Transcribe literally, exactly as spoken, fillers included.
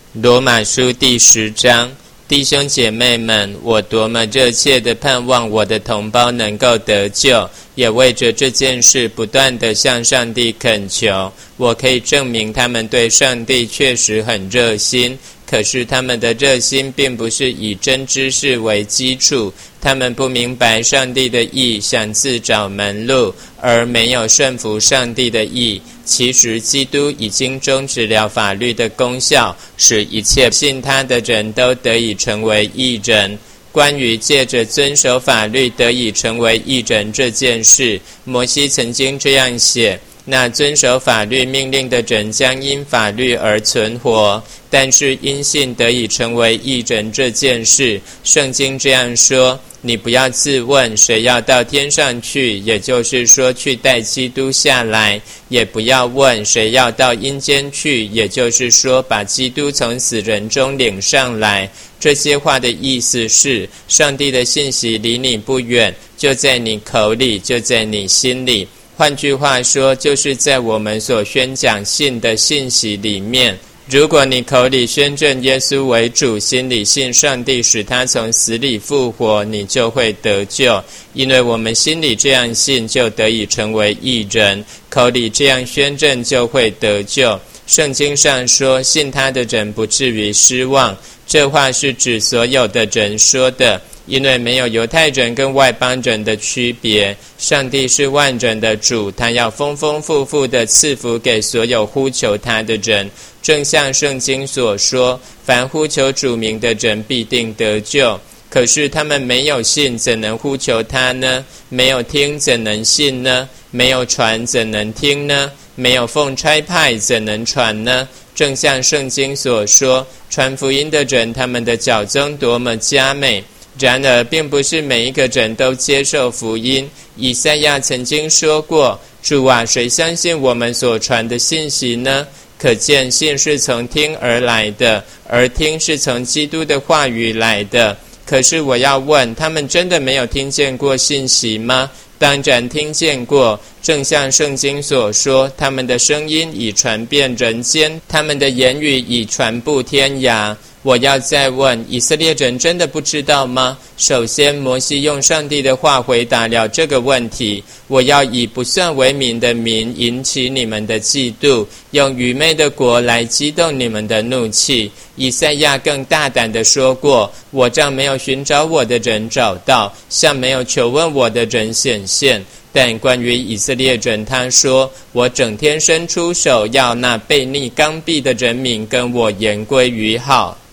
罗马书第十章，弟兄姐妹们，我多么热切地盼望我的同胞能够得救，也为着这件事不断地向上帝恳求。我可以证明他们对上帝确实很热心，可是他们的热心并不是以真知识为基础，他们不明白上帝的义，想自找门路，而没有顺服上帝的义。其实基督已经终止了法律的功效，使一切信他的人都得以成为义人。关于借着遵守法律得以成为义人这件事，摩西曾经这样写：那遵守法律命令的人将因法律而存活，但是因信得以成为义人这件事，圣经这样说：你不要自问谁要到天上去，也就是说去带基督下来；也不要问谁要到阴间去，也就是说把基督从死人中领上来。这些话的意思是，上帝的信息离你不远，就在你口里，就在你心里。换句话说，就是在我们所宣讲信的信息里面。如果你口里宣证耶稣为主，心里信上帝使他从死里复活，你就会得救。因为我们心里这样信，就得以成为义人，口里这样宣证，就会得救。圣经上说，信他的人不至于失望，这话是指所有的人说的，因为没有犹太人跟外邦人的区别。上帝是万人的主，他要丰丰富富的赐福给所有呼求他的人。正像圣经所说，凡呼求主名的人必定得救。可是他们没有信，怎能呼求他呢？没有听，怎能信呢？没有传，怎能听呢？没有奉差派，怎能传呢？正像圣经所说，传福音的人，他们的脚踪多么佳美。然而并不是每一个人都接受福音。以赛亚曾经说过，主啊，谁相信我们所传的信息呢？可见信是从听而来的，而听是从基督的话语来的。可是我要问，他们真的没有听见过信息吗？当然听见过，正像圣经所说，他们的声音已传遍人间，他们的言语已传布天涯。我要再问，以色列人真的不知道吗？首先，摩西用上帝的话回答了这个问题：我要以不算为民的民引起你们的嫉妒，用愚昧的国来激动你们的怒气。以赛亚更大胆地说过，我让没有寻找我的人找到，向没有求问我的人显现。但关于以色列人，他说，我整天伸出手，要那悖逆刚愎的人民跟我言归于好。